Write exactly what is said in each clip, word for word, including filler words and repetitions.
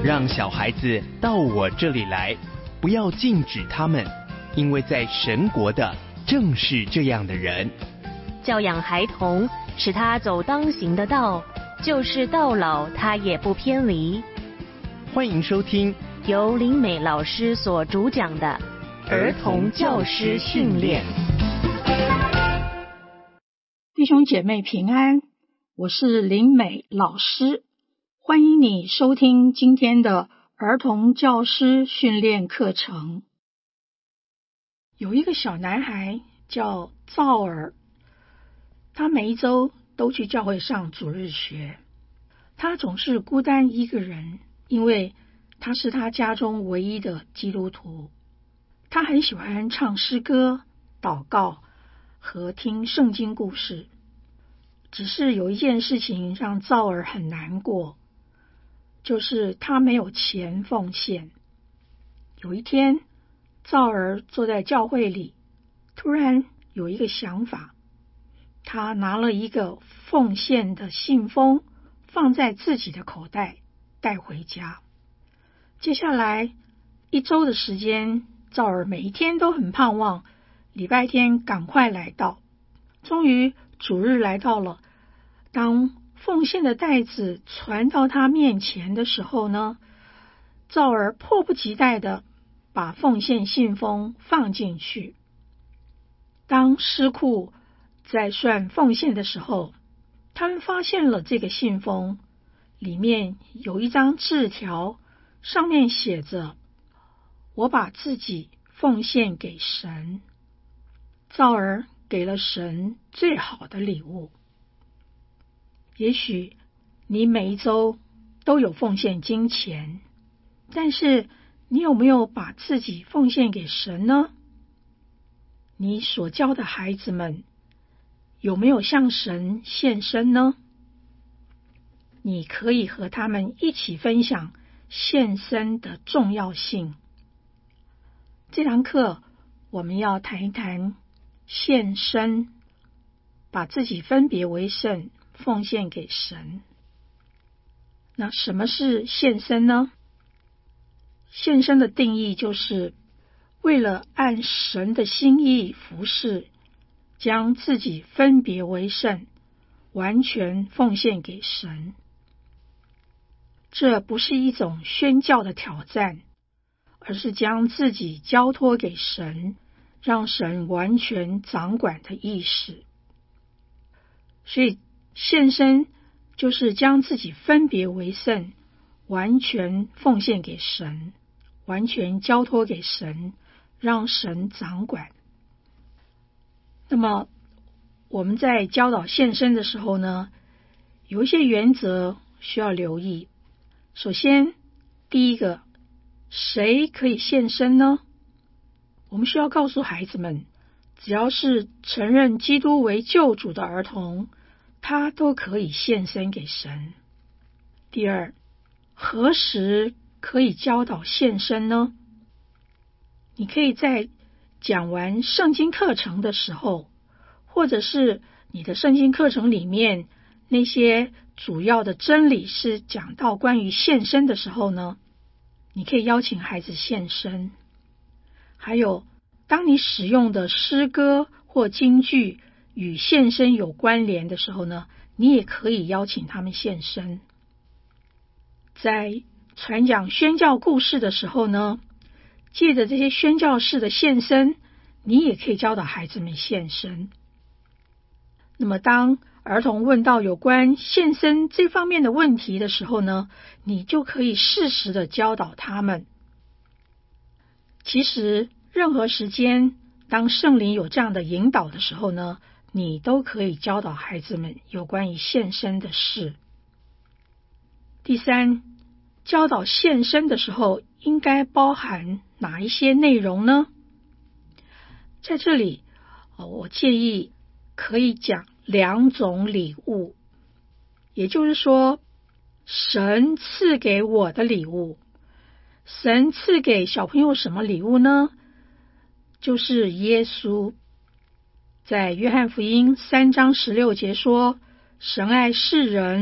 让小孩子到我这里来，不要禁止他们，因为在神国的正是这样的人。 教养孩童，使他走当行的道，就是到老他也不偏离。 欢迎收听由林美老师所主讲的儿童教师训练。 弟兄姐妹平安，我是林美老师，欢迎你收听今天的儿童教师训练课程。有一个小男孩叫赵尔，他每一周都去教会上主日学。他总是孤单一个人，因为他是他家中唯一的基督徒。他很喜欢唱诗歌、祷告和听圣经故事。只是有一件事情让赵尔很难过，就是他没有钱奉献。有一天，赵尔坐在教会里，突然有一个想法，他拿了一个奉献的信封放在自己的口袋带回家。接下来一周的时间，赵尔每一天都很盼望礼拜天赶快来到。终于主日来到了，当奉献的袋子传到他面前的时候呢，赵尔迫不及待地把奉献信封放进去。当师库在算奉献的时候，他们发现了这个信封，里面有一张字条，上面写着：我把自己奉献给神。赵尔给了神最好的礼物。也许你每一周都有奉献金钱，但是你有没有把自己奉献给神呢？你所教的孩子们有没有向神献身呢？你可以和他们一起分享献身的重要性。这堂课我们要谈一谈献身，把自己分别为圣，奉献给神。那什么是献身呢？献身的定义就是为了按神的心意服侍，将自己分别为圣，完全奉献给神。这不是一种宣教的挑战，而是将自己交托给神，让神完全掌管的意识。所以献身就是将自己分别为圣，完全奉献给神，完全交托给神，让神掌管。那么我们在教导献身的时候呢，有一些原则需要留意。首先，第一个，谁可以献身呢？我们需要告诉孩子们，只要是承认基督为救主的儿童，他都可以献身给神。第二，何时可以教导献身呢？你可以在讲完圣经课程的时候，或者是你的圣经课程里面那些主要的真理是讲到关于献身的时候呢，你可以邀请孩子献身。还有，当你使用的诗歌或金句与献身有关联的时候呢，你也可以邀请他们献身。在传讲宣教故事的时候呢，借着这些宣教士的献身，你也可以教导孩子们献身。那么当儿童问到有关献身这方面的问题的时候呢，你就可以适时的教导他们。其实任何时间，当圣灵有这样的引导的时候呢，你都可以教导孩子们有关于献身的事。第三，教导献身的时候应该包含哪一些内容呢？在这里，我建议可以讲两种礼物，也就是说，神赐给我的礼物。神赐给小朋友什么礼物呢？就是耶稣。在约翰福音三章十六节说，神爱世人，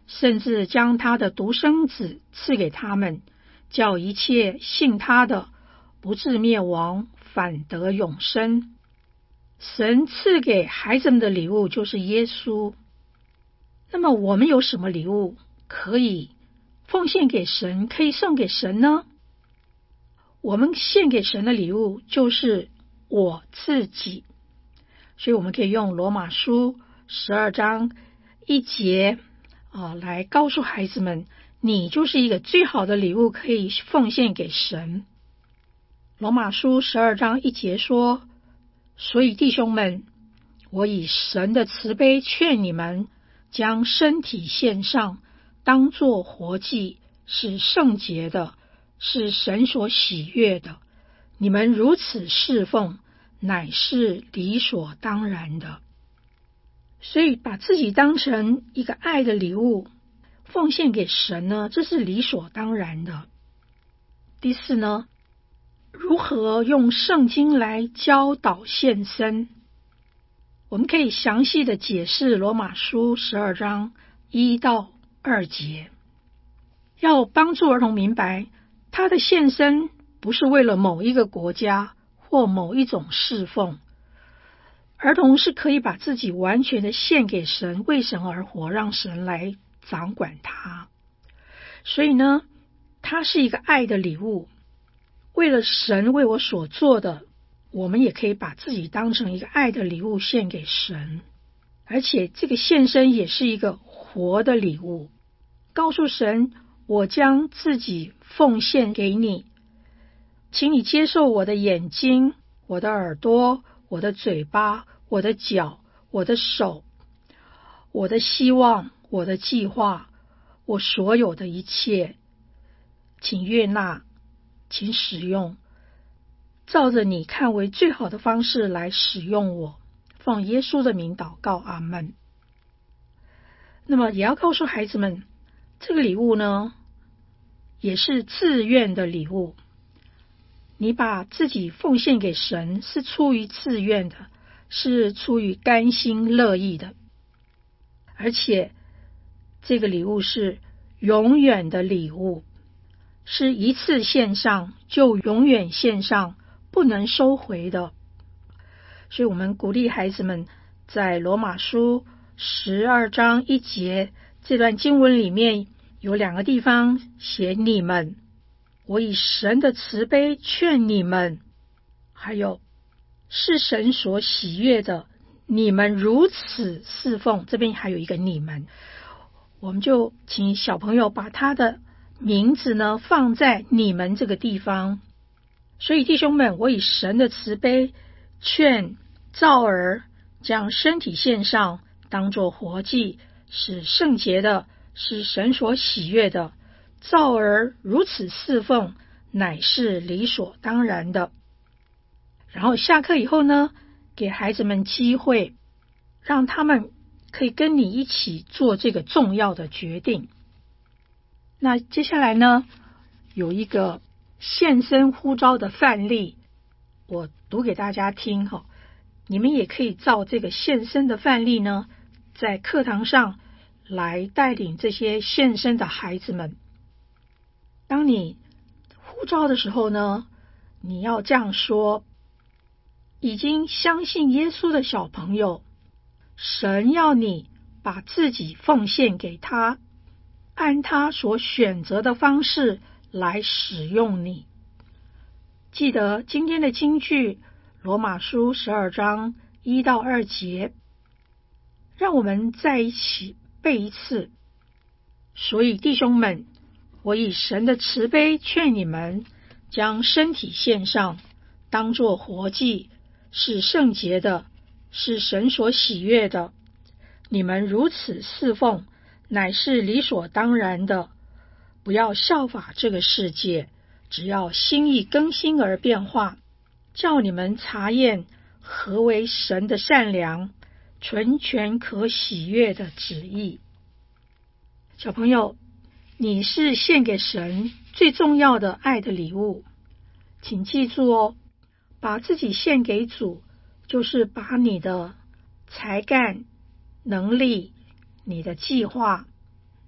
甚至将他的独生子赐给他们，叫一切信他的不至灭亡，反得永生。神赐给孩子们的礼物就是耶稣。那么我们有什么礼物可以奉献给神，可以送给神呢？我们献给神的礼物就是我自己，所以我们可以用罗马书十二章一节啊，来告诉孩子们，你就是一个最好的礼物，可以奉献给神。罗马书十二章一节说，所以弟兄们，我以神的慈悲劝你们，将身体献上，当作活祭，是圣洁的，是神所喜悦的。你们如此侍奉，乃是理所当然的。所以把自己当成一个爱的礼物奉献给神呢，这是理所当然的。第四呢，如何用圣经来教导献身？我们可以详细的解释罗马书十二章一到二节，要帮助儿童明白，他的献身不是为了某一个国家或某一种侍奉。儿童是可以把自己完全的献给神，为神而活，让神来掌管他。所以呢，它是一个爱的礼物。为了神为我所做的，我们也可以把自己当成一个爱的礼物献给神。而且这个献身也是一个活的礼物，告诉神，我将自己奉献给你，请你接受我的眼睛，我的耳朵，我的嘴巴，我的脚，我的手，我的希望，我的计划，我所有的一切，请悦纳，请使用，照着你看为最好的方式来使用我。奉耶稣的名祷告，阿们。那么也要告诉孩子们，这个礼物呢，也是自愿的礼物。你把自己奉献给神是出于自愿的，是出于甘心乐意的。而且这个礼物是永远的礼物，是一次献上就永远献上，不能收回的。所以我们鼓励孩子们在罗马书十二章一节这段经文里面有两个地方写你们，我以神的慈悲劝你们，还有是神所喜悦的，你们如此侍奉，这边还有一个你们。我们就请小朋友把他的名字呢放在你们这个地方。所以弟兄们，我以神的慈悲劝造儿将身体献上，当作活祭，是圣洁的，是神所喜悦的。造儿如此侍奉，乃是理所当然的。然后下课以后呢，给孩子们机会，让他们可以跟你一起做这个重要的决定。那接下来呢，有一个献身呼召的范例，我读给大家听哈。你们也可以照这个献身的范例呢，在课堂上来带领这些献身的孩子们。当你呼召的时候呢，你要这样说：已经相信耶稣的小朋友，神要你把自己奉献给他，按他所选择的方式来使用你。记得今天的金句罗马书十二章一到二节，让我们在一起背一次。所以弟兄们，我以神的慈悲劝你们，将身体献上，当作活祭，是圣洁的，是神所喜悦的。你们如此侍奉，乃是理所当然的。不要效法这个世界，只要心意更新而变化，叫你们查验何为神的善良、纯全可喜悦的旨意。小朋友，你是献给神最重要的爱的礼物，请记住哦，把自己献给主，就是把你的才干、能力、你的计划、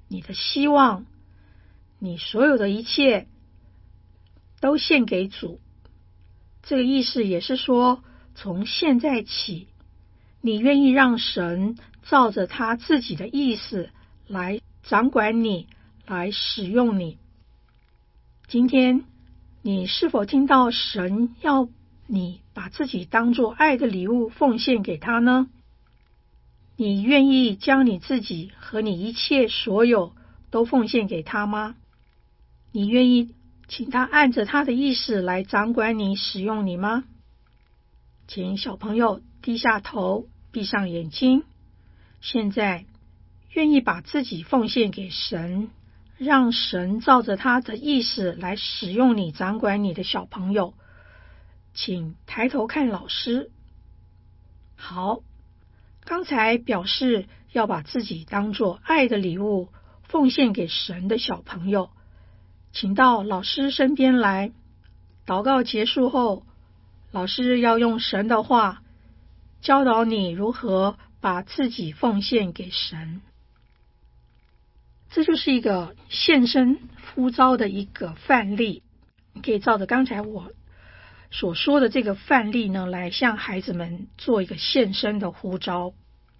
你的希望，你所有的一切都献给主。这个意思也是说，从现在起，你愿意让神照着他自己的意思来掌管你，来使用你。今天你是否听到神要你把自己当作爱的礼物奉献给他呢？你愿意将你自己和你一切所有都奉献给他吗？你愿意请他按着他的意思来掌管你，使用你吗？请小朋友低下头，闭上眼睛。现在愿意把自己奉献给神，让神照着他的意思来使用你，掌管你的小朋友，请抬头看老师。好，刚才表示要把自己当作爱的礼物奉献给神的小朋友，请到老师身边来。祷告结束后，老师要用神的话教导你如何把自己奉献给神。这就是一个献身呼召的一个范例，你可以照着刚才我所说的这个范例呢，来向孩子们做一个献身的呼召。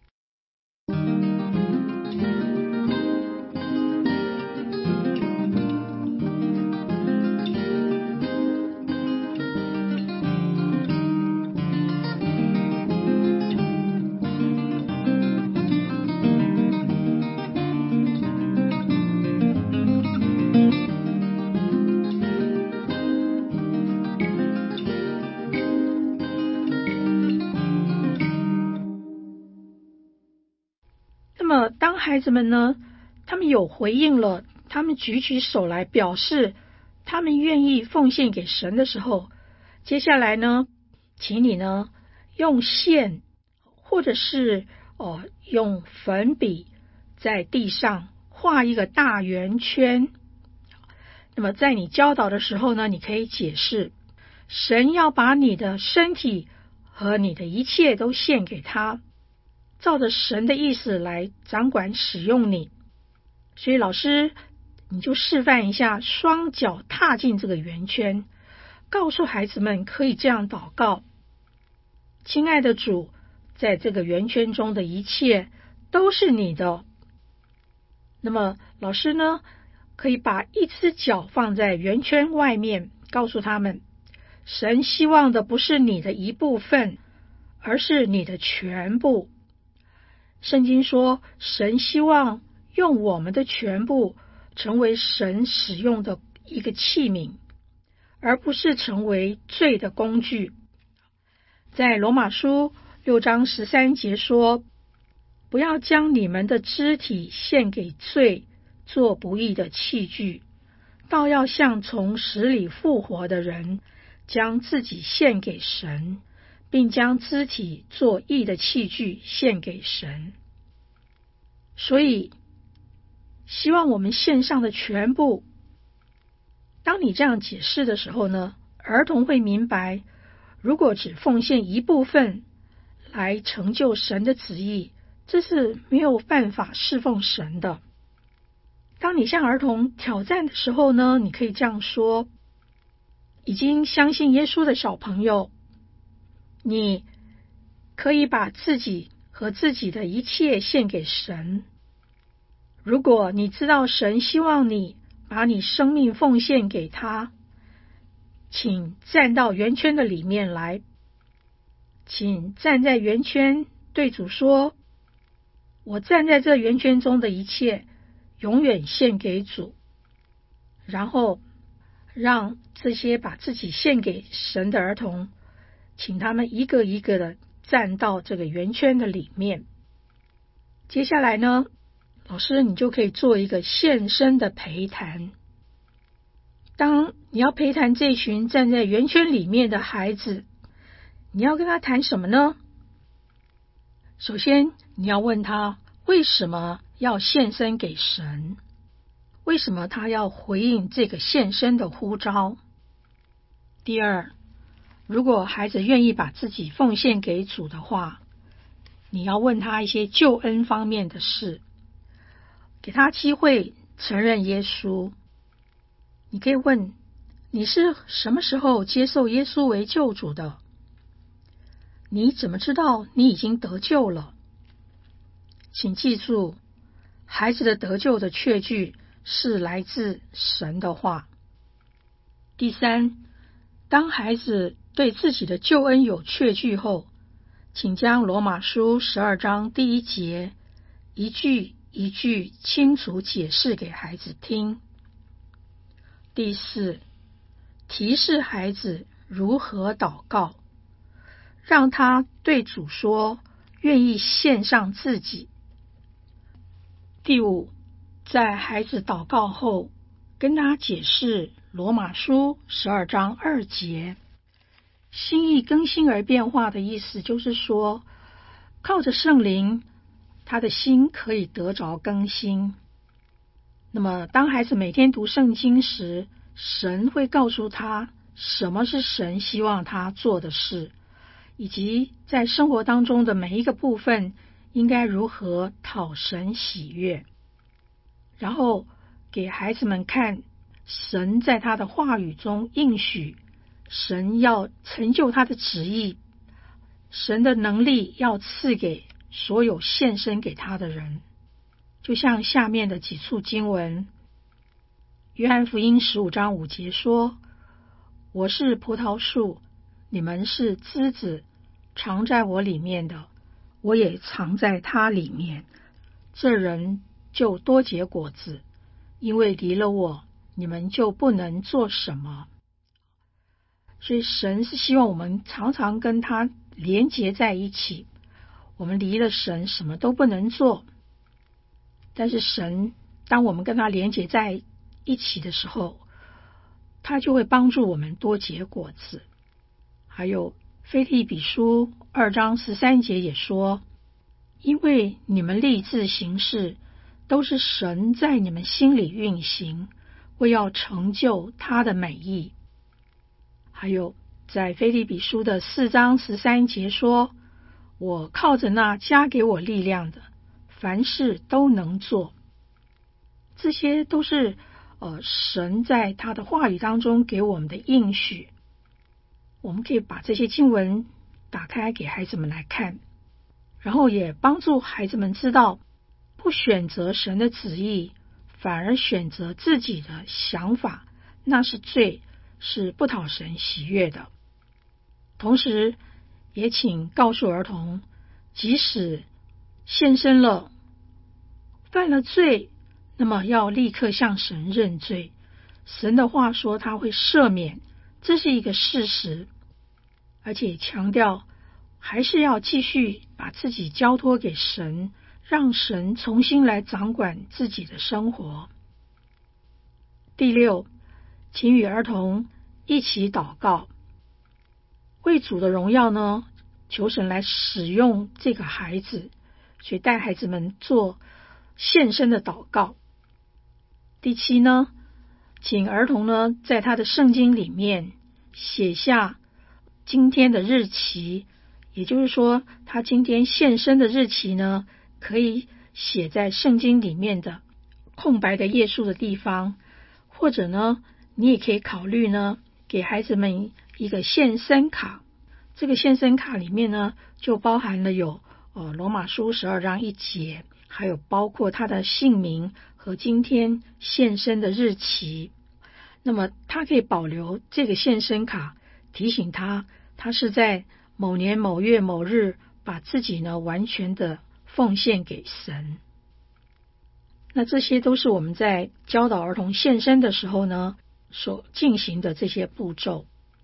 那么当孩子们呢，他们有回应了，他们举起手来表示他们愿意奉献给神的时候，接下来呢，请你呢用线或者是哦用粉笔在地上画一个大圆圈。那么在你教导的时候呢，你可以解释，神要把你的身体和你的一切都献给他，照着神的意思来掌管使用你。所以老师你就示范一下，双脚踏进这个圆圈，告诉孩子们可以这样祷告：亲爱的主，在这个圆圈中的一切都是你的。那么老师呢，可以把一只脚放在圆圈外面，告诉他们，神希望的不是你的一部分，而是你的全部。圣经说，神希望用我们的全部成为神使用的一个器皿，而不是成为罪的工具。在罗马书六章十三节说，不要将你们的肢体献给罪，做不义的器具，倒要像从死里复活的人，将自己献给神，并将肢体做义的器具献给神。所以希望我们献上的全部，当你这样解释的时候呢，儿童会明白，如果只奉献一部分来成就神的旨意，这是没有办法侍奉神的。当你向儿童挑战的时候呢，你可以这样说：已经相信耶稣的小朋友，你可以把自己和自己的一切献给神。如果你知道神希望你把你生命奉献给他，请站到圆圈的里面来，请站在圆圈，对主说：我站在这圆圈中的一切永远献给主。然后让这些把自己献给神的儿童，请他们一个一个的站到这个圆圈的里面。接下来呢，老师你就可以做一个献身的陪谈。当你要陪谈这群站在圆圈里面的孩子，你要跟他谈什么呢？首先你要问他为什么要献身给神，为什么他要回应这个献身的呼召。第二，如果孩子愿意把自己奉献给主的话，你要问他一些救恩方面的事， 给他机会承认耶稣。你可以问，你是什么时候接受耶稣为救主的？你怎么知道你已经得救了？请记住，孩子的得救的确据是来自神的话。第三，当孩子对自己的救恩有确据后，请将罗马书十二章第一节一句一句清楚解释给孩子听。第四，提示孩子如何祷告，让他对主说愿意献上自己。第五，在孩子祷告后，跟他解释罗马书十二章二节，心意更新而变化的意思就是说，靠着圣灵，他的心可以得着更新。那么当孩子每天读圣经时，神会告诉他什么是神希望他做的事，以及在生活当中的每一个部分应该如何讨神喜悦，然后给孩子们看神在他的话语中应许，神要成就他的旨意，神的能力要赐给所有献身给他的人。就像下面的几处经文，约翰福音十五章五节说，我是葡萄树，你们是枝子，藏在我里面的，我也藏在他里面，这人就多结果子，因为离了我，你们就不能做什么。所以神是希望我们常常跟他连结在一起，我们离了神什么都不能做。但是神当我们跟他连结在一起的时候，他就会帮助我们多结果子。还有腓立比书二章十三节也说，因为你们立志行事，都是神在你们心里运行，为要成就他的美意。还有在腓立比书的四章十三节说，我靠着那加给我力量的，凡事都能做。这些都是呃神在他的话语当中给我们的应许。我们可以把这些经文打开给孩子们来看，然后也帮助孩子们知道，不选择神的旨意，反而选择自己的想法，那是罪，是不讨神喜悦的。同时也请告诉儿童，即使献身了，犯了罪，那么要立刻向神认罪。神的话说他会赦免，这是一个事实。而且强调还是要继续把自己交托给神，让神重新来掌管自己的生活。第六，请与儿童一起祷告，为主的荣耀呢，求神来使用这个孩子，所以带孩子们做献身的祷告。第七呢，请儿童呢在他的圣经里面写下今天的日期，也就是说他今天献身的日期呢，可以写在圣经里面的空白的页数的地方，或者呢你也可以考虑呢给孩子们一个献身卡。这个献身卡里面呢就包含了有呃罗马书十二章一节，还有包括他的姓名和今天献身的日期。那么他可以保留这个献身卡，提醒他他是在某年某月某日把自己呢完全的奉献给神。那这些都是我们在教导儿童献身的时候呢所进行的这些步骤。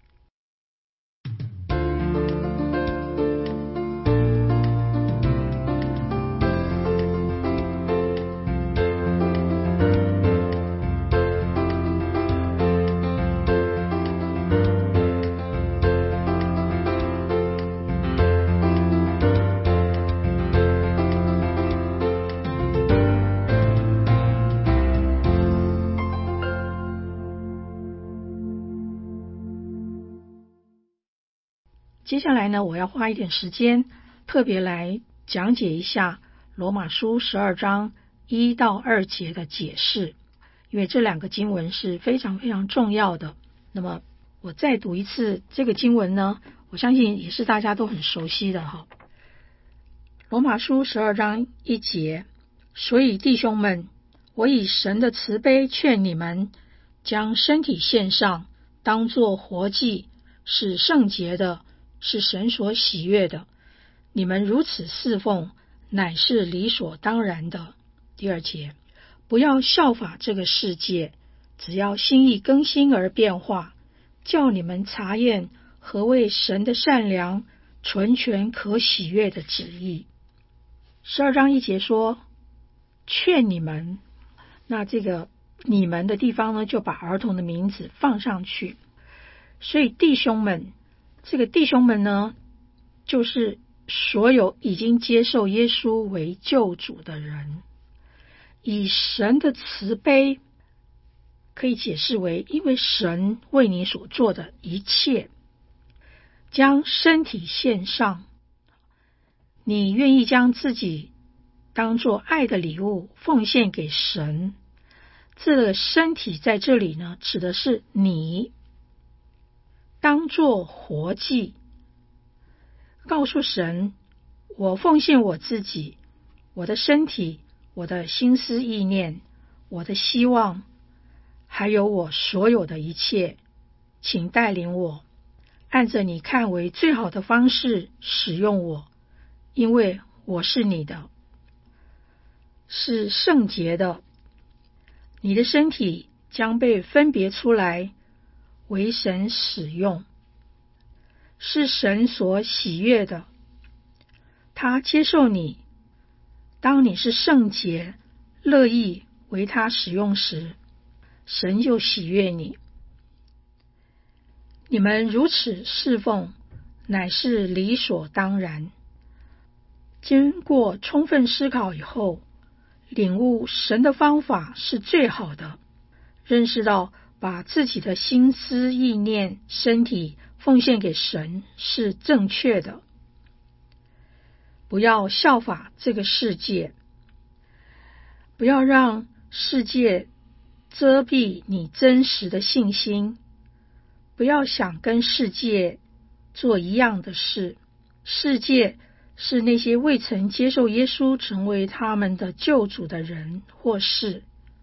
接下来呢，我要花一点时间特别来讲解一下罗马书十二章一到二节的解释，因为这两个经文是非常非常重要的。那么我再读一次这个经文呢，我相信也是大家都很熟悉的哈。罗马书十二章一节，所以弟兄们，我以神的慈悲劝你们，将身体献上，当作活祭，是圣洁的，是神所喜悦的。你们如此侍奉，乃是理所当然的。第二节，不要效法这个世界，只要心意更新而变化，叫你们查验何为神的善良、纯全、可喜悦的旨意。十二章一节说，劝你们，那这个你们的地方呢，就把儿童的名字放上去。所以弟兄们，这个弟兄们呢，就是所有已经接受耶稣为救主的人。以神的慈悲可以解释为，因为神为你所做的一切，将身体献上，你愿意将自己当作爱的礼物奉献给神。这个身体在这里呢，指的是你当作活祭，告诉神，我奉献我自己，我的身体，我的心思意念，我的希望，还有我所有的一切，请带领我，按着你看为最好的方式使用我，因为我是你的，是圣洁的。你的身体将被分别出来为神使用，是神所喜悦的。他接受你，当你是圣洁，乐意为他使用时，神就喜悦你。你们如此侍奉，乃是理所当然。经过充分思考以后，领悟神的方法是最好的，认识到把自己的心思意念身体奉献给神是正确的。不要效法这个世界，不要让世界遮蔽你真实的信心，不要想跟世界做一样的事。世界是那些未曾接受耶稣成为他们的救主的人或事。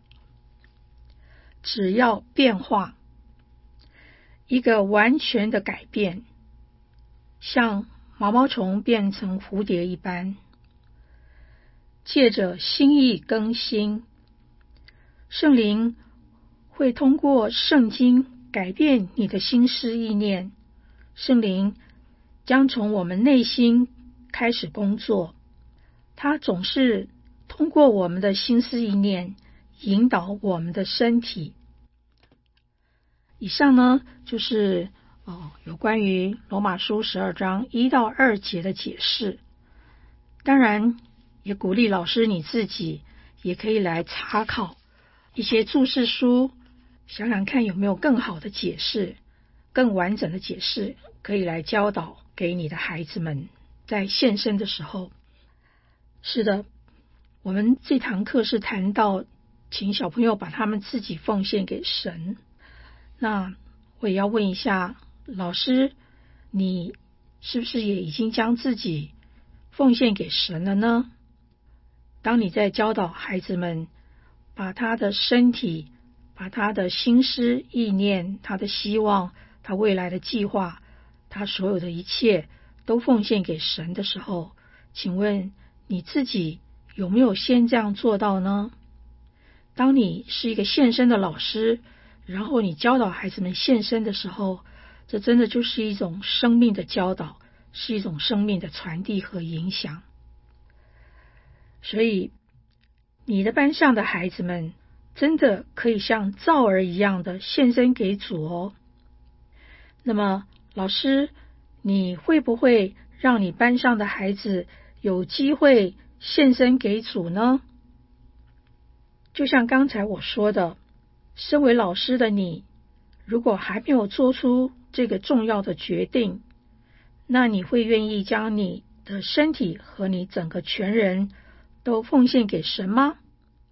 只要变化，一个完全的改变，像毛毛虫变成蝴蝶一般，借着心意更新，圣灵会通过圣经改变你的心思意念，圣灵将从我们内心开始工作，他总是通过我们的心思意念引导我们的身体。以上呢，就是哦有关于罗马书十二章一到二节的解释。当然也鼓励老师你自己也可以来查考一些注释书，想想看有没有更好的解释，更完整的解释，可以来教导给你的孩子们在献身的时候。是的，我们这堂课是谈到请小朋友把他们自己奉献给神。那我也要问一下老师，你是不是也已经将自己奉献给神了呢？当你在教导孩子们把他的身体，把他的心思意念，他的希望，他未来的计划，他所有的一切都奉献给神的时候，请问你自己有没有先这样做到呢？当你是一个献身的老师，然后你教导孩子们献身的时候，这真的就是一种生命的教导，是一种生命的传递和影响。所以你的班上的孩子们真的可以像造儿一样的献身给主哦。那么老师，你会不会让你班上的孩子有机会献身给主呢？就像刚才我说的，身为老师的你，如果还没有做出这个重要的决定，那你会愿意将你的身体和你整个全人都奉献给神吗？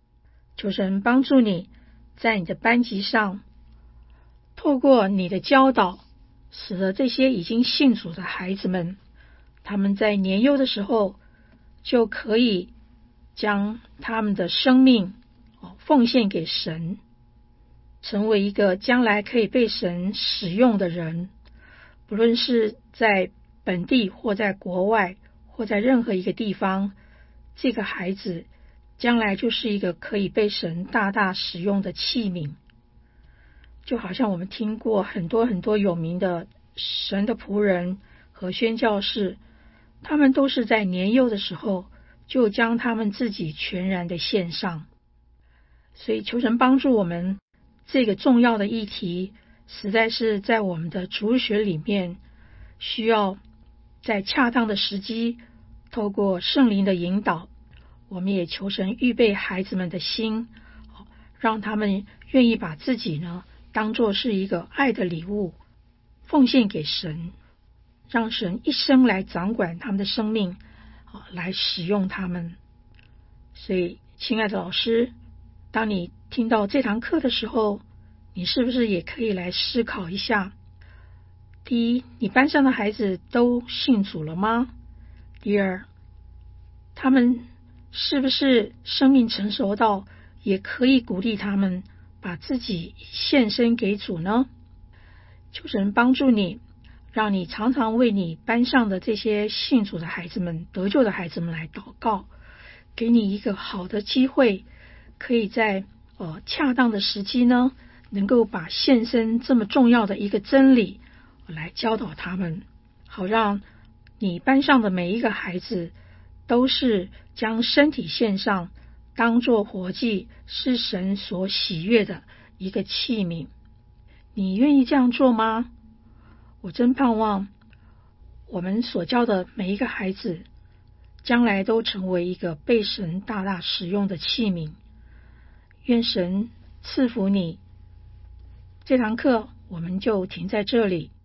求神帮助你在你的班级上，透过你的教导，使得这些已经信主的孩子们，他们在年幼的时候就可以将他们的生命奉献给神，成为一个将来可以被神使用的人，不论是在本地或在国外或在任何一个地方，这个孩子将来就是一个可以被神大大使用的器皿。就好像我们听过很多很多有名的神的仆人和宣教士，他们都是在年幼的时候就将他们自己全然的献上。所以求神帮助我们，这个重要的议题实在是在我们的主日学里面，需要在恰当的时机，透过圣灵的引导，我们也求神预备孩子们的心，让他们愿意把自己呢当作是一个爱的礼物奉献给神，让神一生来掌管他们的生命，来使用他们。所以亲爱的老师，当你听到这堂课的时候，你是不是也可以来思考一下，第一，你班上的孩子都信主了吗？第二，他们是不是生命成熟到也可以鼓励他们把自己献身给主呢？求神帮助你，让你常常为你班上的这些信主的孩子们、得救的孩子们来祷告，给你一个好的机会，可以在呃恰当的时机呢，能够把献身这么重要的一个真理来教导他们，好让你班上的每一个孩子都是将身体献上，当作活祭，是神所喜悦的一个器皿。你愿意这样做吗？我真盼望我们所教的每一个孩子将来都成为一个被神大大使用的器皿。愿神赐福你。这堂课我们就停在这里。